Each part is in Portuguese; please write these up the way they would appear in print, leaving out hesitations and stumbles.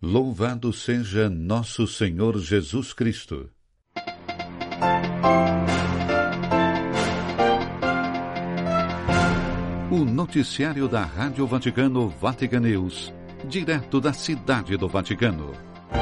Louvado seja nosso Senhor Jesus Cristo. O noticiário da Rádio Vaticano, Vatican News, direto da Cidade do Vaticano.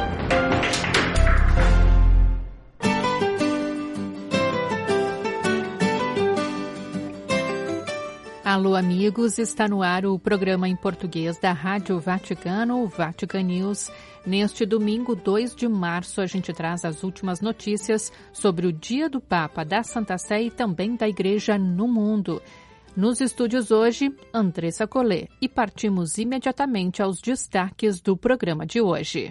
Alô, amigos, está no ar o programa em português da Rádio Vaticano, Vatican News. Neste domingo, 2 de março, a gente traz as últimas notícias sobre o Dia do Papa, da Santa Sé e também da Igreja no mundo. Nos estúdios hoje, Andressa Collet, e partimos imediatamente aos destaques do programa de hoje.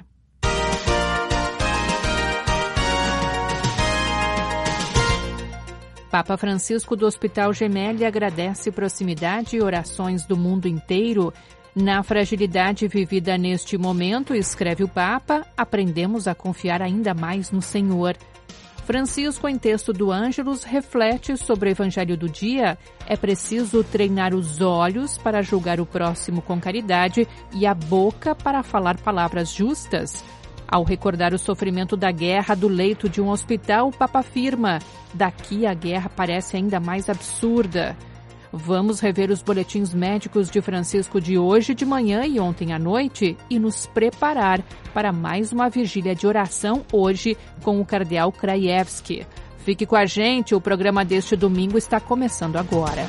Papa Francisco do Hospital Gemelli agradece proximidade e orações do mundo inteiro. Na fragilidade vivida neste momento, escreve o Papa, aprendemos a confiar ainda mais no Senhor. Francisco, em texto do Ângelus, reflete sobre o Evangelho do dia. É preciso treinar os olhos para julgar o próximo com caridade e a boca para falar palavras justas. Ao recordar o sofrimento da guerra do leito de um hospital, o Papa afirma: daqui a guerra parece ainda mais absurda. Vamos rever os boletins médicos de Francisco de hoje de manhã e ontem à noite e nos preparar para mais uma vigília de oração hoje com o cardeal Krajewski. Fique com a gente, o programa deste domingo está começando agora.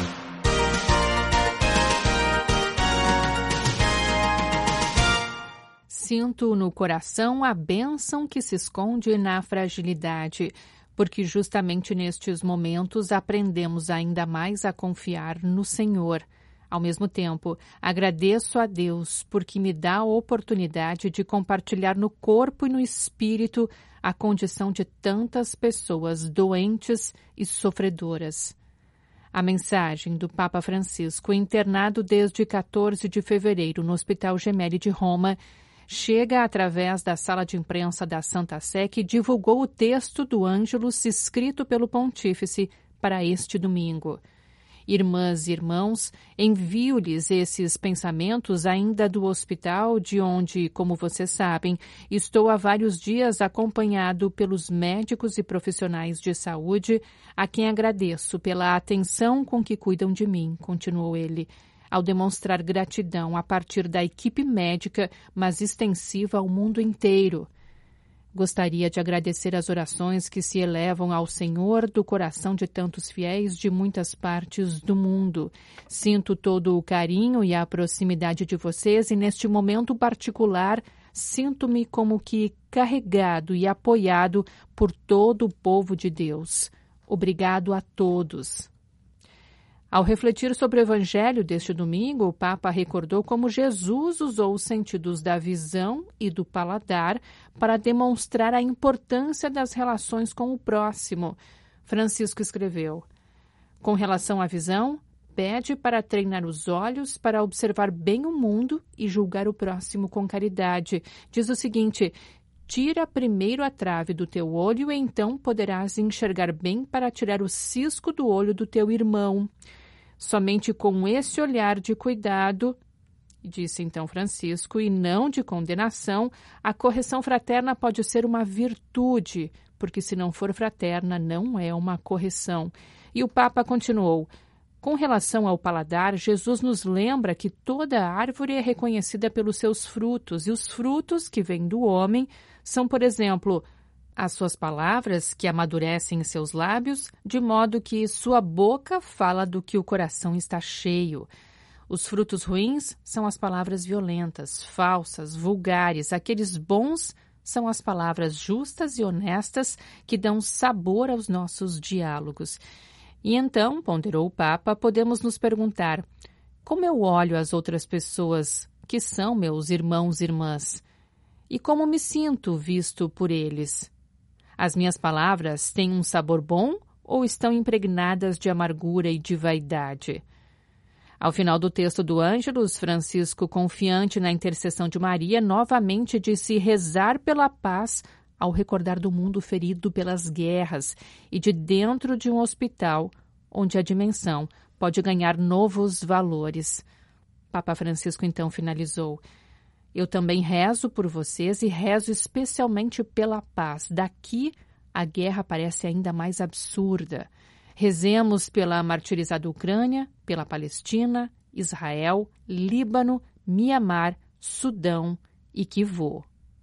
Sinto no coração a bênção que se esconde na fragilidade, porque justamente nestes momentos aprendemos ainda mais a confiar no Senhor. Ao mesmo tempo, agradeço a Deus porque me dá a oportunidade de compartilhar no corpo e no espírito a condição de tantas pessoas doentes e sofredoras. A mensagem do Papa Francisco, internado desde 14 de fevereiro no Hospital Gemelli de Roma, chega através da sala de imprensa da Santa Sé, que divulgou o texto do Ângelus escrito pelo Pontífice para este domingo. Irmãs e irmãos, envio-lhes esses pensamentos ainda do hospital, de onde, como vocês sabem, estou há vários dias acompanhado pelos médicos e profissionais de saúde, a quem agradeço pela atenção com que cuidam de mim, continuou ele, ao demonstrar gratidão a partir da equipe médica, mas extensiva ao mundo inteiro. Gostaria de agradecer as orações que se elevam ao Senhor do coração de tantos fiéis de muitas partes do mundo. Sinto todo o carinho e a proximidade de vocês e, neste momento particular, sinto-me como que carregado e apoiado por todo o povo de Deus. Obrigado a todos. Ao refletir sobre o Evangelho deste domingo, o Papa recordou como Jesus usou os sentidos da visão e do paladar para demonstrar a importância das relações com o próximo. Francisco escreveu: com relação à visão, pede para treinar os olhos para observar bem o mundo e julgar o próximo com caridade. Diz o seguinte: tira primeiro a trave do teu olho e então poderás enxergar bem para tirar o cisco do olho do teu irmão. Somente com esse olhar de cuidado, disse então Francisco, e não de condenação, a correção fraterna pode ser uma virtude, porque se não for fraterna, não é uma correção. E o Papa continuou: com relação ao paladar, Jesus nos lembra que toda árvore é reconhecida pelos seus frutos, e os frutos que vêm do homem são, por exemplo, as suas palavras que amadurecem em seus lábios, de modo que sua boca fala do que o coração está cheio. Os frutos ruins são as palavras violentas, falsas, vulgares. Aqueles bons são as palavras justas e honestas que dão sabor aos nossos diálogos. E então, ponderou o Papa, podemos nos perguntar: como eu olho as outras pessoas que são meus irmãos e irmãs? E como me sinto visto por eles? As minhas palavras têm um sabor bom ou estão impregnadas de amargura e de vaidade? Ao final do texto do Ângelus, Francisco, confiante na intercessão de Maria, novamente disse rezar pela paz ao recordar do mundo ferido pelas guerras e de dentro de um hospital, onde a dimensão pode ganhar novos valores. Papa Francisco então finalizou: Eu também rezo por vocês e rezo especialmente pela paz. Daqui, a guerra parece ainda mais absurda. Rezemos pela martirizada Ucrânia, pela Palestina, Israel, Líbano, Mianmar, Sudão e Quivô.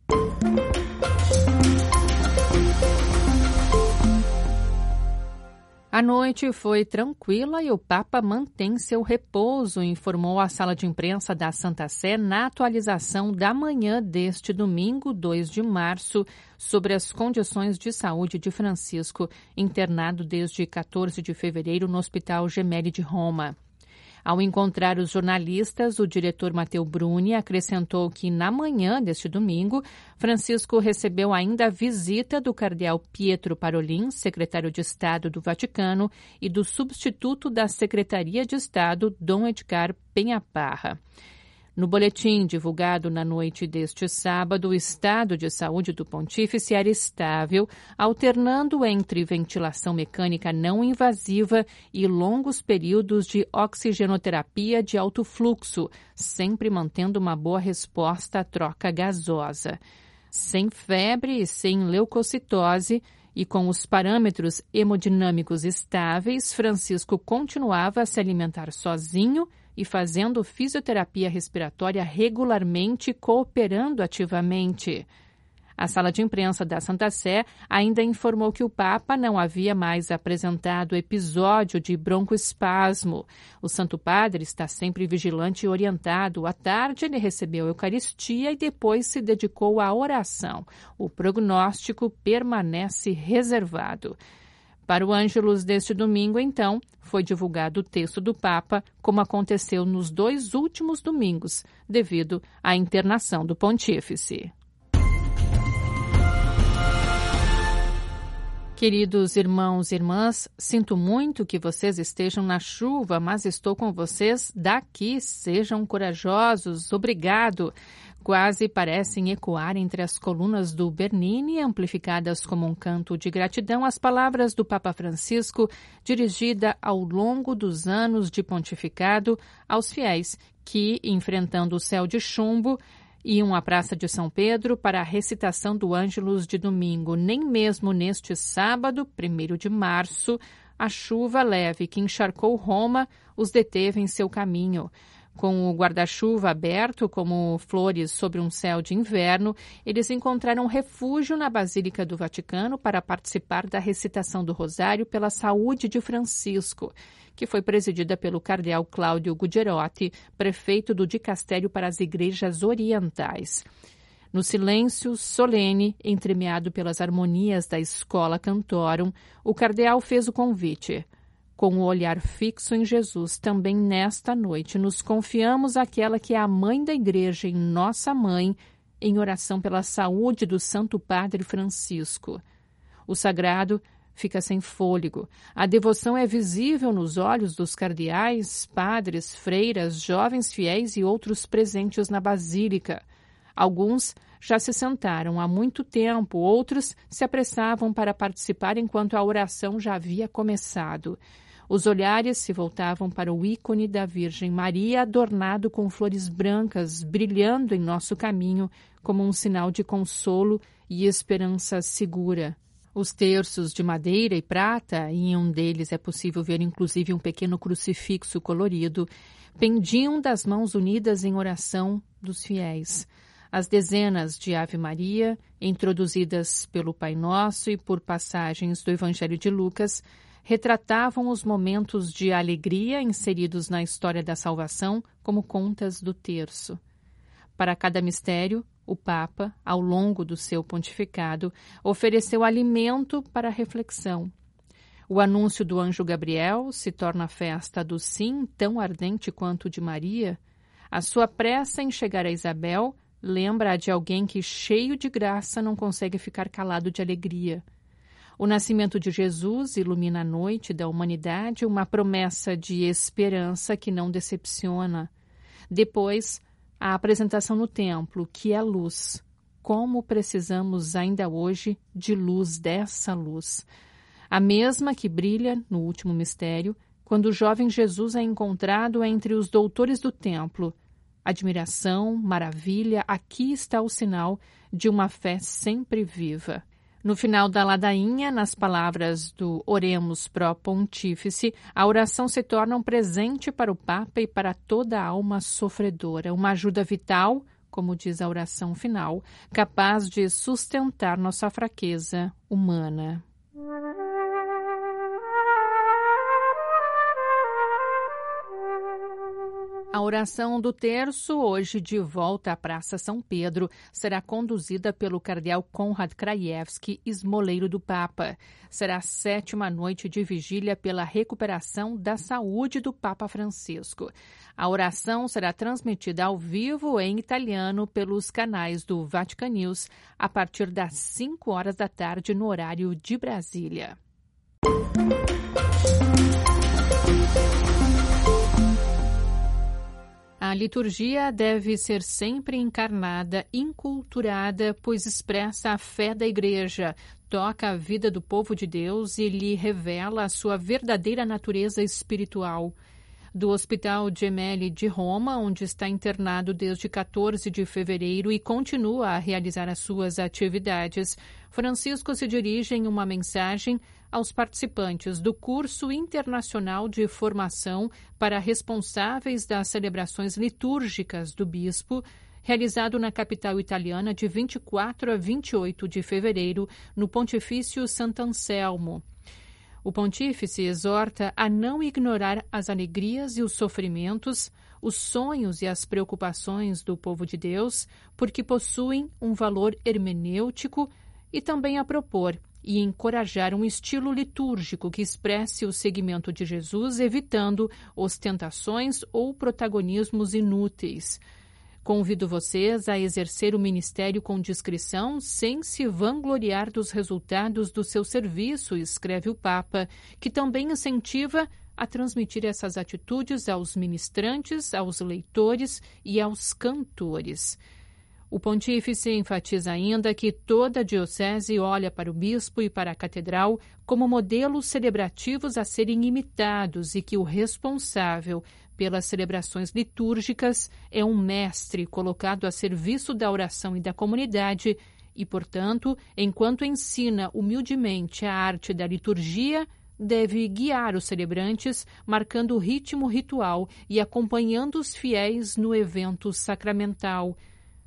A noite foi tranquila e o Papa mantém seu repouso, informou a sala de imprensa da Santa Sé na atualização da manhã deste domingo, 2 de março, sobre as condições de saúde de Francisco, internado desde 14 de fevereiro no Hospital Gemelli de Roma. Ao encontrar os jornalistas, o diretor Matteo Bruni acrescentou que, na manhã deste domingo, Francisco recebeu ainda a visita do cardeal Pietro Parolin, secretário de Estado do Vaticano, e do substituto da Secretaria de Estado, Dom Edgar Penha-Parra. No boletim divulgado na noite deste sábado, o estado de saúde do pontífice era estável, alternando entre ventilação mecânica não invasiva e longos períodos de oxigenoterapia de alto fluxo, sempre mantendo uma boa resposta à troca gasosa. Sem febre e sem leucocitose, e com os parâmetros hemodinâmicos estáveis, Francisco continuava a se alimentar sozinho e fazendo fisioterapia respiratória regularmente, cooperando ativamente. A sala de imprensa da Santa Sé ainda informou que o Papa não havia mais apresentado episódio de broncoespasmo. O Santo Padre está sempre vigilante e orientado. À tarde, ele recebeu a Eucaristia e depois se dedicou à oração. O prognóstico permanece reservado. Para o Ângelus deste domingo, então, foi divulgado o texto do Papa, como aconteceu nos 2 últimos domingos, devido à internação do pontífice. Queridos irmãos e irmãs, sinto muito que vocês estejam na chuva, mas estou com vocês daqui. Sejam corajosos. Obrigado. Quase parecem ecoar entre as colunas do Bernini, amplificadas como um canto de gratidão, as palavras do Papa Francisco, dirigida ao longo dos anos de pontificado aos fiéis que, enfrentando o céu de chumbo, iam à Praça de São Pedro para a recitação do Ângelus de domingo. Nem mesmo neste sábado, 1º de março, a chuva leve que encharcou Roma os deteve em seu caminho. Com o guarda-chuva aberto como flores sobre um céu de inverno, eles encontraram refúgio na Basílica do Vaticano para participar da recitação do Rosário pela saúde de Francisco, que foi presidida pelo cardeal Cláudio Gugerotti, prefeito do Dicastério para as Igrejas Orientais. No silêncio solene, entremeado pelas harmonias da Schola Cantorum, o cardeal fez o convite. Com o olhar fixo em Jesus, também nesta noite, nos confiamos àquela que é a mãe da Igreja e nossa mãe, em oração pela saúde do Santo Padre Francisco. O sagrado fica sem fôlego. A devoção é visível nos olhos dos cardeais, padres, freiras, jovens fiéis e outros presentes na Basílica. Alguns já se sentaram há muito tempo, outros se apressavam para participar enquanto a oração já havia começado. Os olhares se voltavam para o ícone da Virgem Maria, adornado com flores brancas, brilhando em nosso caminho como um sinal de consolo e esperança segura. Os terços de madeira e prata, e em um deles é possível ver inclusive um pequeno crucifixo colorido, pendiam das mãos unidas em oração dos fiéis. As dezenas de Ave Maria, introduzidas pelo Pai Nosso e por passagens do Evangelho de Lucas, retratavam os momentos de alegria inseridos na história da salvação como contas do terço. Para cada mistério, o Papa, ao longo do seu pontificado, ofereceu alimento para a reflexão. O anúncio do anjo Gabriel se torna a festa do sim, tão ardente quanto o de Maria. A sua pressa em chegar a Isabel lembra-a de alguém que, cheio de graça, não consegue ficar calado de alegria. O nascimento de Jesus ilumina a noite da humanidade, uma promessa de esperança que não decepciona. Depois, a apresentação no templo, que é luz. Como precisamos ainda hoje de luz, dessa luz. A mesma que brilha no último mistério, quando o jovem Jesus é encontrado entre os doutores do templo. Admiração, maravilha, aqui está o sinal de uma fé sempre viva. No final da ladainha, nas palavras do Oremos Pro Pontífice, a oração se torna um presente para o Papa e para toda a alma sofredora, uma ajuda vital, como diz a oração final, capaz de sustentar nossa fraqueza humana. A oração do terço, hoje de volta à Praça São Pedro, será conduzida pelo cardeal Konrad Krajewski, esmoleiro do Papa. Será a 7ª noite de vigília pela recuperação da saúde do Papa Francisco. A oração será transmitida ao vivo em italiano pelos canais do Vatican News a partir das 5 horas da tarde no horário de Brasília. A liturgia deve ser sempre encarnada, inculturada, pois expressa a fé da Igreja, toca a vida do povo de Deus e lhe revela a sua verdadeira natureza espiritual. Do Hospital Gemelli de Roma, onde está internado desde 14 de fevereiro e continua a realizar as suas atividades, Francisco se dirige em uma mensagem aos participantes do curso internacional de formação para responsáveis das celebrações litúrgicas do bispo, realizado na capital italiana de 24 a 28 de fevereiro, no Pontifício Sant'Anselmo. O pontífice exorta a não ignorar as alegrias e os sofrimentos, os sonhos e as preocupações do povo de Deus, porque possuem um valor hermenêutico, e também a propor e encorajar um estilo litúrgico que expresse o seguimento de Jesus, evitando ostentações ou protagonismos inúteis. Convido vocês a exercer o ministério com discrição, sem se vangloriar dos resultados do seu serviço, escreve o Papa, que também incentiva a transmitir essas atitudes aos ministrantes, aos leitores e aos cantores. O pontífice enfatiza ainda que toda a diocese olha para o bispo e para a catedral como modelos celebrativos a serem imitados e que o responsável pelas celebrações litúrgicas é um mestre colocado a serviço da oração e da comunidade e, portanto, enquanto ensina humildemente a arte da liturgia, deve guiar os celebrantes, marcando o ritmo ritual e acompanhando os fiéis no evento sacramental.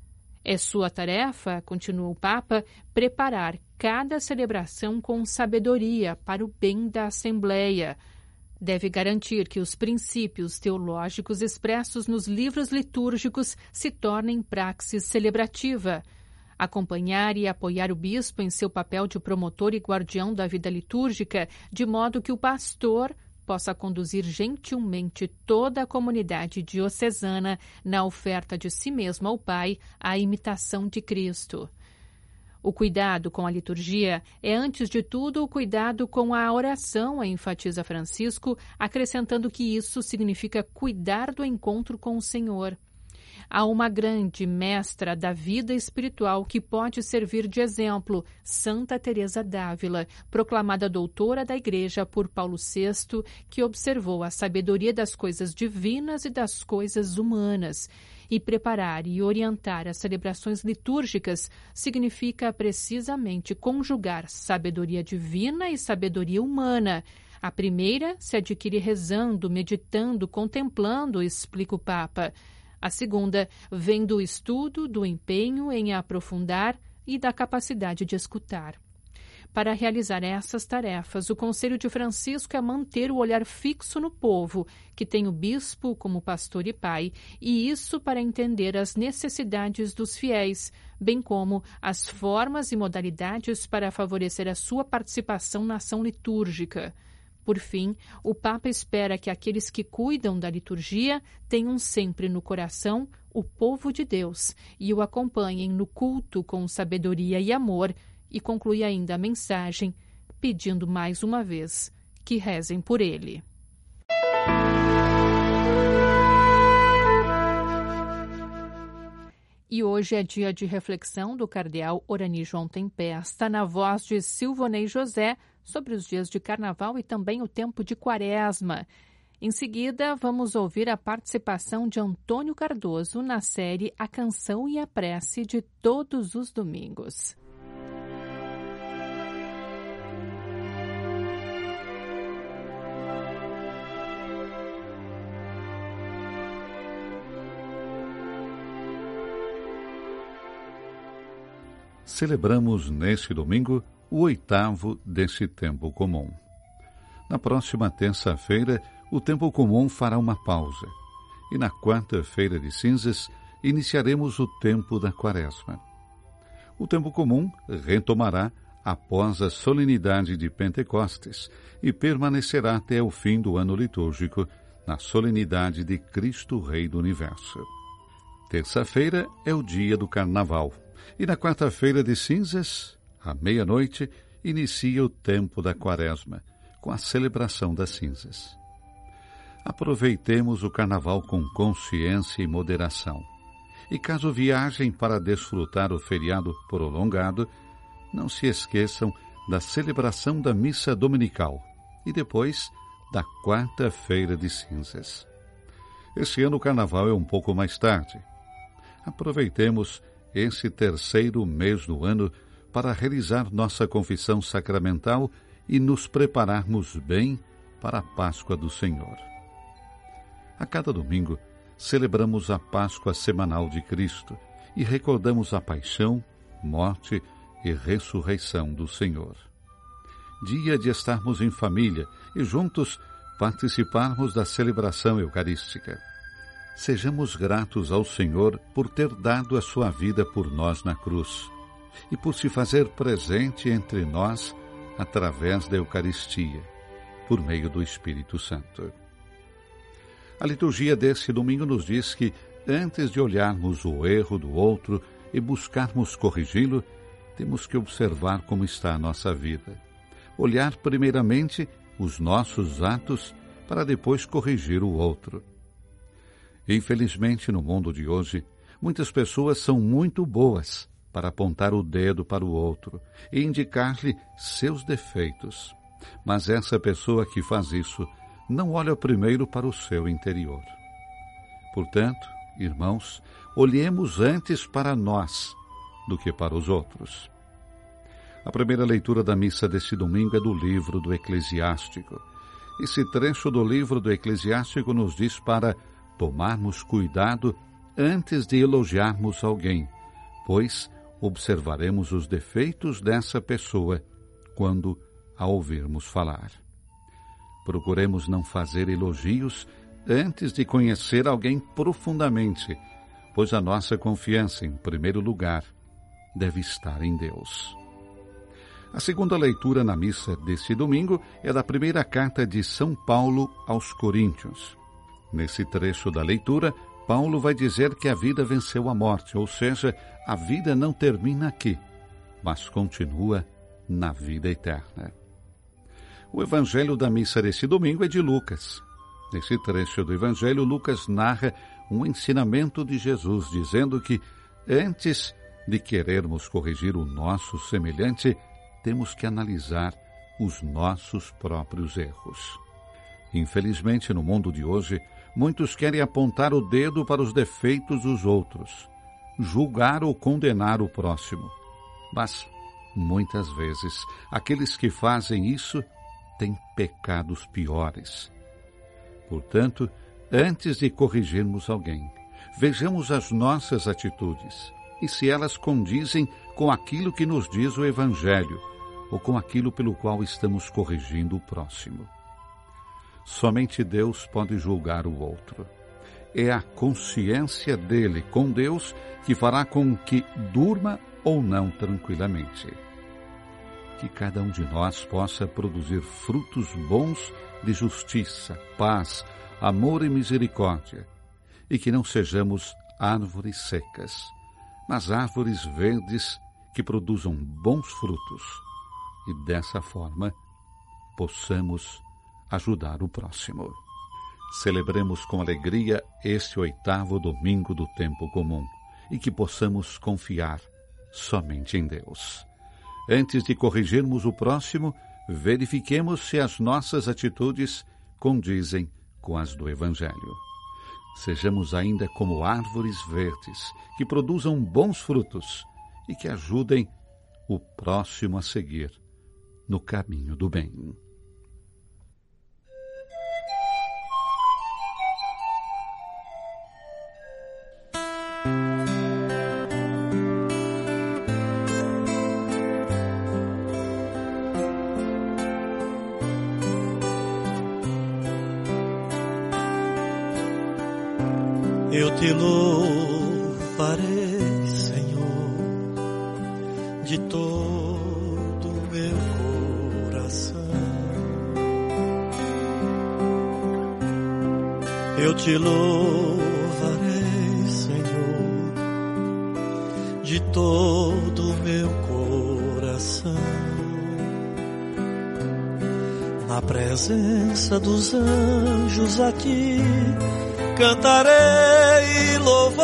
É sua tarefa, continua o Papa, preparar cada celebração com sabedoria para o bem da Assembleia. Deve garantir que os princípios teológicos expressos nos livros litúrgicos se tornem praxis celebrativa. Acompanhar e apoiar o bispo em seu papel de promotor e guardião da vida litúrgica, de modo que o pastor possa conduzir gentilmente toda a comunidade diocesana na oferta de si mesmo ao Pai, à imitação de Cristo. O cuidado com a liturgia é, antes de tudo, o cuidado com a oração, enfatiza Francisco, acrescentando que isso significa cuidar do encontro com o Senhor. Há uma grande mestra da vida espiritual que pode servir de exemplo, Santa Teresa d'Ávila, proclamada doutora da Igreja por Paulo VI, que observou a sabedoria das coisas divinas e das coisas humanas. E preparar e orientar as celebrações litúrgicas significa precisamente conjugar sabedoria divina e sabedoria humana. A primeira se adquire rezando, meditando, contemplando, explica o Papa. A segunda vem do estudo, do empenho em aprofundar e da capacidade de escutar. Para realizar essas tarefas, o conselho de Francisco é manter o olhar fixo no povo, que tem o bispo como pastor e pai, e isso para entender as necessidades dos fiéis, bem como as formas e modalidades para favorecer a sua participação na ação litúrgica. Por fim, o Papa espera que aqueles que cuidam da liturgia tenham sempre no coração o povo de Deus e o acompanhem no culto com sabedoria e amor, e conclui ainda a mensagem pedindo mais uma vez que rezem por ele. E hoje é dia de reflexão do cardeal Orani João Tempesta, na voz de Silvonei José, sobre os dias de Carnaval e também o tempo de Quaresma. Em seguida, vamos ouvir a participação de Antônio Cardoso na série A Canção e a Prece de todos os domingos. Celebramos neste domingo o 8º desse tempo comum. Na próxima terça-feira, o tempo comum fará uma pausa. E na quarta-feira de cinzas, iniciaremos o tempo da Quaresma. O tempo comum retomará após a solenidade de Pentecostes e permanecerá até o fim do ano litúrgico, na solenidade de Cristo Rei do Universo. Terça-feira é o dia do Carnaval. E na quarta-feira de cinzas, à meia-noite, inicia o tempo da Quaresma, com a celebração das cinzas. Aproveitemos o Carnaval com consciência e moderação. E caso viajem para desfrutar o feriado prolongado, não se esqueçam da celebração da missa dominical e depois da quarta-feira de cinzas. Esse ano o Carnaval é um pouco mais tarde. Aproveitemos esse terceiro mês do ano para realizar nossa confissão sacramental e nos prepararmos bem para a Páscoa do Senhor. A cada domingo, celebramos a Páscoa semanal de Cristo e recordamos a paixão, morte e ressurreição do Senhor. Dia de estarmos em família e juntos participarmos da celebração eucarística. Sejamos gratos ao Senhor por ter dado a sua vida por nós na cruz e por se fazer presente entre nós através da Eucaristia, por meio do Espírito Santo. A liturgia desse domingo nos diz que, antes de olharmos o erro do outro e buscarmos corrigi-lo, temos que observar como está a nossa vida. Olhar primeiramente os nossos atos para depois corrigir o outro. Infelizmente, no mundo de hoje, muitas pessoas são muito boas para apontar o dedo para o outro e indicar-lhe seus defeitos. Mas essa pessoa que faz isso não olha primeiro para o seu interior. Portanto, irmãos, olhemos antes para nós do que para os outros. A primeira leitura da missa deste domingo é do livro do Eclesiástico. Esse trecho do livro do Eclesiástico nos diz para tomarmos cuidado antes de elogiarmos alguém, pois observaremos os defeitos dessa pessoa quando a ouvirmos falar. Procuremos não fazer elogios antes de conhecer alguém profundamente, pois a nossa confiança, em primeiro lugar, deve estar em Deus. A segunda leitura na missa deste domingo é da primeira carta de São Paulo aos Coríntios. Nesse trecho da leitura, Paulo vai dizer que a vida venceu a morte, ou seja, a vida não termina aqui, mas continua na vida eterna. O evangelho da missa desse domingo é de Lucas. Nesse trecho do evangelho, Lucas narra um ensinamento de Jesus, dizendo que, antes de querermos corrigir o nosso semelhante, temos que analisar os nossos próprios erros. Infelizmente, no mundo de hoje, muitos querem apontar o dedo para os defeitos dos outros, julgar ou condenar o próximo. Mas, muitas vezes, aqueles que fazem isso têm pecados piores. Portanto, antes de corrigirmos alguém, vejamos as nossas atitudes e se elas condizem com aquilo que nos diz o Evangelho ou com aquilo pelo qual estamos corrigindo o próximo. Somente Deus pode julgar o outro. É a consciência dele com Deus que fará com que durma ou não tranquilamente. Que cada um de nós possa produzir frutos bons de justiça, paz, amor e misericórdia, e que não sejamos árvores secas, mas árvores verdes que produzam bons frutos, e dessa forma possamos ajudar o próximo. Celebremos com alegria este 8º domingo do tempo comum e que possamos confiar somente em Deus. Antes de corrigirmos o próximo, verifiquemos se as nossas atitudes condizem com as do Evangelho. Sejamos ainda como árvores verdes, que produzam bons frutos e que ajudem o próximo a seguir no caminho do bem. Eu te louvarei, Senhor, de todo o meu coração. Eu te louvarei, Senhor, de todo o meu coração. Na presença dos anjos aqui cantarei louvores,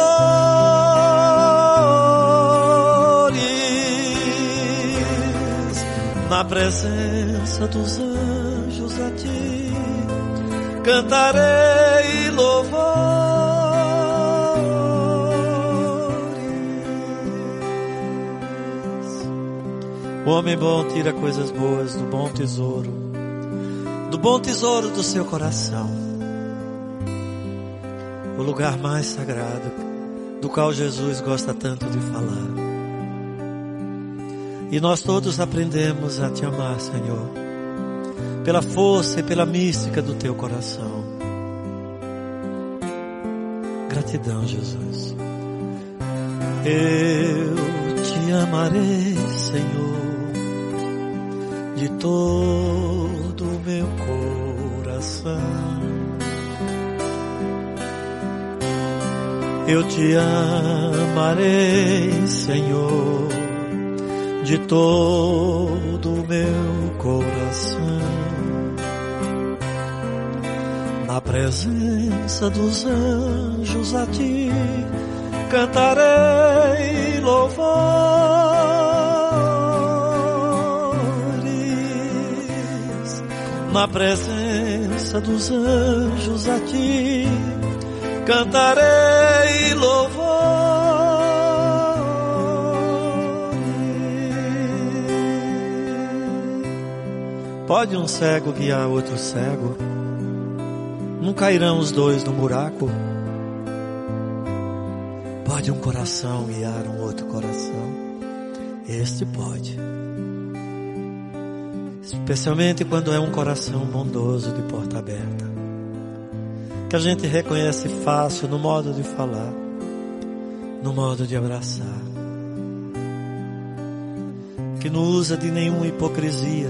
na presença dos anjos a ti, cantarei louvores. O homem bom tira coisas boas do bom tesouro do seu coração. O lugar mais sagrado, do qual Jesus gosta tanto de falar. E nós todos aprendemos a te amar, Senhor, pela força e pela mística do teu coração. Gratidão, Jesus. Eu te amarei, Senhor, de todo o meu coração. Eu te amarei, Senhor, de todo o meu coração. Na presença dos anjos a ti cantarei louvores. Na presença dos anjos a ti cantarei louvores. Pode um cego guiar outro cego? Não cairão os dois no buraco? Pode um coração guiar um outro coração? Este pode. Especialmente quando é um coração bondoso de porta aberta, que a gente reconhece fácil no modo de falar, no modo de abraçar, que não usa de nenhuma hipocrisia,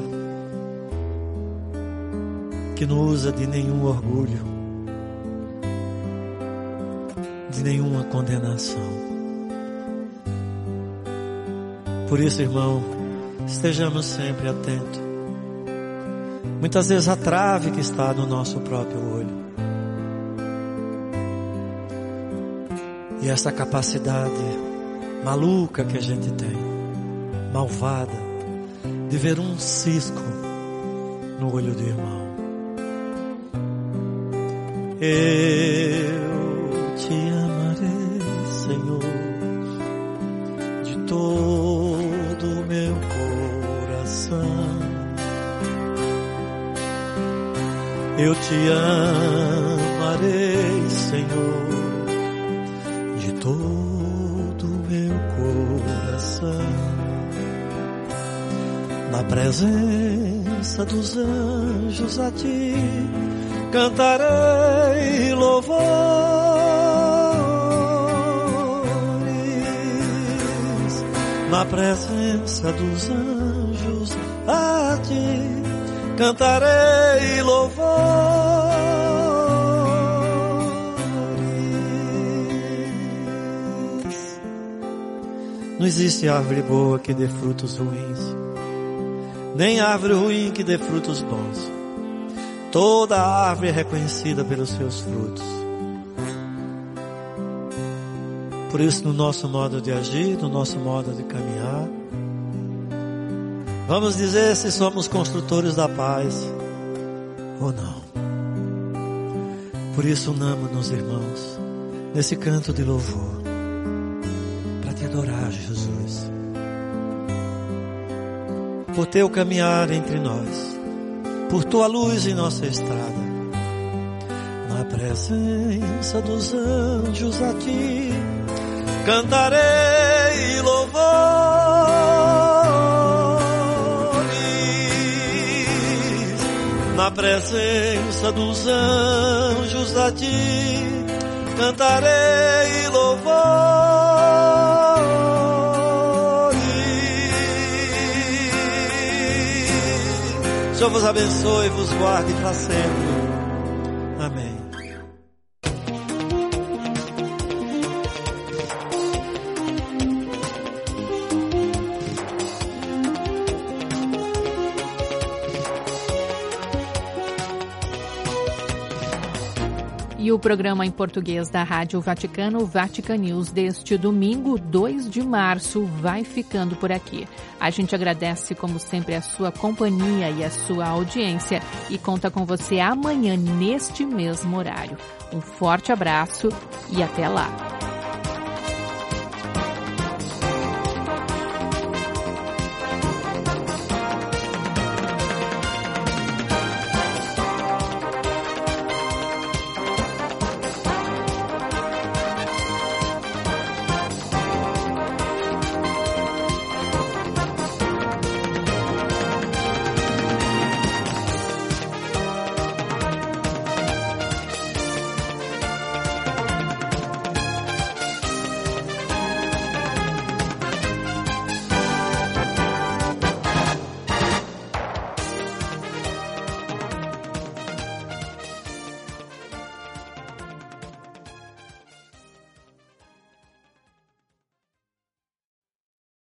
que não usa de nenhum orgulho, de nenhuma condenação. Por isso, irmão, estejamos sempre atentos. Muitas vezes a trave que está no nosso próprio olho. E essa capacidade maluca que a gente tem, malvada, de ver um cisco no olho do irmão. Eu te amarei, Senhor, de todo o meu coração. Eu te amarei, Senhor, de todo o meu coração. Na presença dos anjos a ti cantarei louvores. Na presença dos anjos a ti cantarei louvores. Não existe árvore boa que dê frutos ruins, nem árvore ruim que dê frutos bons. Toda árvore é reconhecida pelos seus frutos. Por isso, no nosso modo de agir, no nosso modo de caminhar, vamos dizer se somos construtores da paz ou não. Por isso unamos-nos, irmãos, nesse canto de louvor, para te adorar, Jesus. Por teu caminhar entre nós, por tua luz em nossa estrada, na presença dos anjos a ti cantarei louvores, na presença dos anjos a ti cantarei louvores. O Senhor vos abençoe e vos guarde para sempre. Amém. E o programa em português da Rádio Vaticano, Vatican News, deste domingo, 2 de março, vai ficando por aqui. A gente agradece, como sempre, a sua companhia e a sua audiência e conta com você amanhã, neste mesmo horário. Um forte abraço e até lá!